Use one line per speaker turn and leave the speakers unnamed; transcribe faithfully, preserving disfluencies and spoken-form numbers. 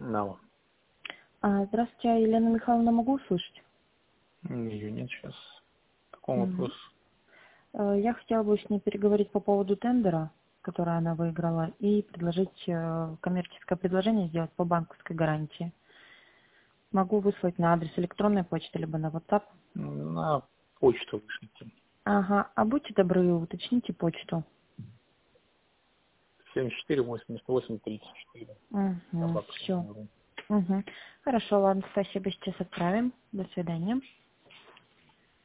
Да.
А, здравствуйте, Елена Михайловна, могу услышать?
Ее нет сейчас. По какому
Мгм.
вопросу?
Э, Я хотела бы с ней переговорить по поводу тендера, который она выиграла, и предложить э, коммерческое предложение сделать по банковской гарантии. Могу выслать на адрес электронной почты, либо на WhatsApp.
На почту вышлите.
Ага, а будьте добры, уточните почту.
семьдесят четыре восемьдесят восемь тридцать четыре.
Угу,
Собака.
все. Угу. Хорошо, ладно, спасибо, сейчас отправим. До свидания.